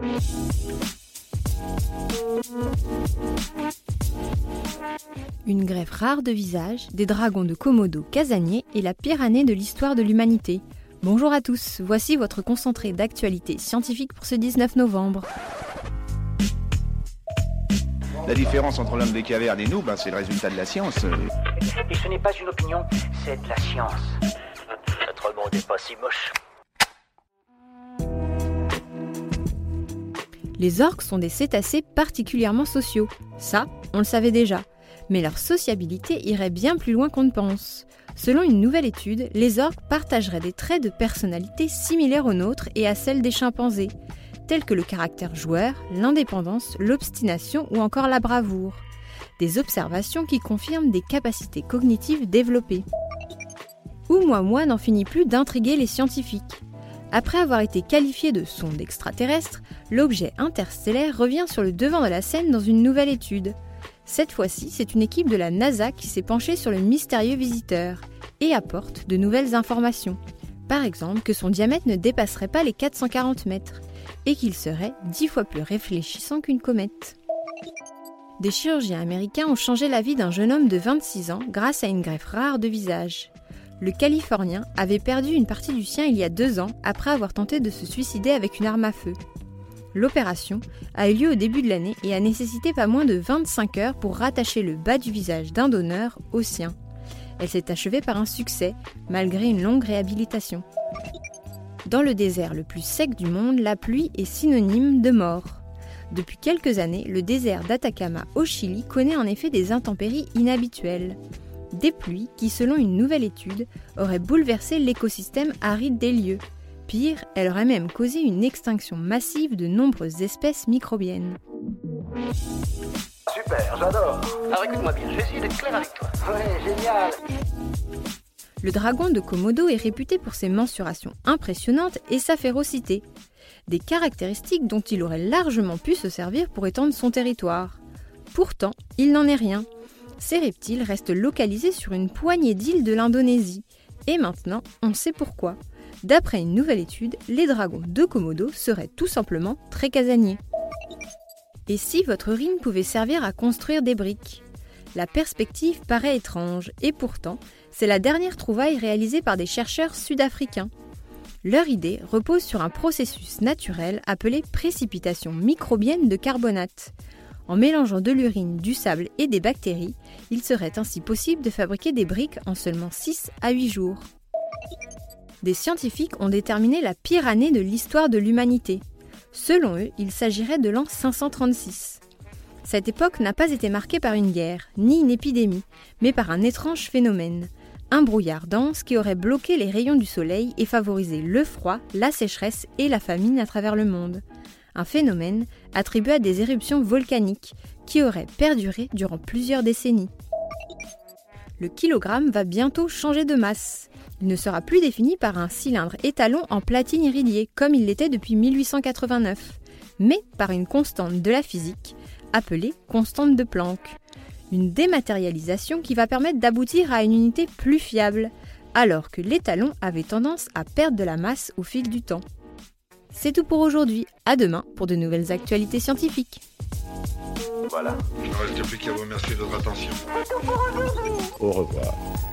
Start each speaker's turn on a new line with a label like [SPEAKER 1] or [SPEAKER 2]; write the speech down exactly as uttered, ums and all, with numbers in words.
[SPEAKER 1] Une greffe rare de visage, des dragons de Komodo casaniers et la pire année de l'histoire de l'humanité. Bonjour à tous, voici votre concentré d'actualité scientifique pour ce dix-neuf novembre.
[SPEAKER 2] La différence entre l'homme des cavernes et nous, ben, c'est le résultat de la science.
[SPEAKER 3] Et ce n'est pas une opinion, c'est de la science. Notre monde n'est pas si moche.
[SPEAKER 1] Les orques sont des cétacés particulièrement sociaux. Ça, on le savait déjà. Mais leur sociabilité irait bien plus loin qu'on ne pense. Selon une nouvelle étude, les orques partageraient des traits de personnalité similaires aux nôtres et à celles des chimpanzés, tels que le caractère joueur, l'indépendance, l'obstination ou encore la bravoure. Des observations qui confirment des capacités cognitives développées. Oumuamua n'en finit plus d'intriguer les scientifiques. Après avoir été qualifié de sonde extraterrestre, l'objet interstellaire revient sur le devant de la scène dans une nouvelle étude. Cette fois-ci, c'est une équipe de la NASA qui s'est penchée sur le mystérieux visiteur et apporte de nouvelles informations. Par exemple, que son diamètre ne dépasserait pas les quatre cent quarante mètres et qu'il serait dix fois plus réfléchissant qu'une comète. Des chirurgiens américains ont changé la vie d'un jeune homme de vingt-six ans grâce à une greffe rare de visage. Le Californien avait perdu une partie du sien il y a deux ans après avoir tenté de se suicider avec une arme à feu. L'opération a eu lieu au début de l'année et a nécessité pas moins de vingt-cinq heures pour rattacher le bas du visage d'un donneur au sien. Elle s'est achevée par un succès, malgré une longue réhabilitation. Dans le désert le plus sec du monde, la pluie est synonyme de mort. Depuis quelques années, le désert d'Atacama au Chili connaît en effet des intempéries inhabituelles. Des pluies qui, selon une nouvelle étude, auraient bouleversé l'écosystème aride des lieux. Pire, elle aurait même causé une extinction massive de nombreuses espèces microbiennes.
[SPEAKER 3] Super, j'adore. Alors écoute-moi bien, je vais essayer d'être clair avec toi. Ouais, génial.
[SPEAKER 1] Le dragon de Komodo est réputé pour ses mensurations impressionnantes et sa férocité. Des caractéristiques dont il aurait largement pu se servir pour étendre son territoire. Pourtant, il n'en est rien. Ces reptiles restent localisés sur une poignée d'îles de l'Indonésie. Et maintenant, on sait pourquoi. D'après une nouvelle étude, les dragons de Komodo seraient tout simplement très casaniers. Et si votre urine pouvait servir à construire des briques ? La perspective paraît étrange, et pourtant, c'est la dernière trouvaille réalisée par des chercheurs sud-africains. Leur idée repose sur un processus naturel appelé précipitation microbienne de carbonate. En mélangeant de l'urine, du sable et des bactéries, il serait ainsi possible de fabriquer des briques en seulement six à huit jours. Des scientifiques ont déterminé la pire année de l'histoire de l'humanité. Selon eux, il s'agirait de l'an cinq cent trente-six. Cette époque n'a pas été marquée par une guerre, ni une épidémie, mais par un étrange phénomène. Un brouillard dense qui aurait bloqué les rayons du soleil et favorisé le froid, la sécheresse et la famine à travers le monde. Un phénomène attribué à des éruptions volcaniques qui auraient perduré durant plusieurs décennies. Le kilogramme va bientôt changer de masse. Il ne sera plus défini par un cylindre étalon en platine iridie, comme il l'était depuis mille huit cent quatre-vingt-neuf, mais par une constante de la physique, appelée constante de Planck. Une dématérialisation qui va permettre d'aboutir à une unité plus fiable, alors que l'étalon avait tendance à perdre de la masse au fil du temps. C'est tout pour aujourd'hui, à demain pour de nouvelles actualités scientifiques.
[SPEAKER 4] Voilà.
[SPEAKER 5] Il ne reste plus qu'à vous remercier de votre attention.
[SPEAKER 4] Au revoir.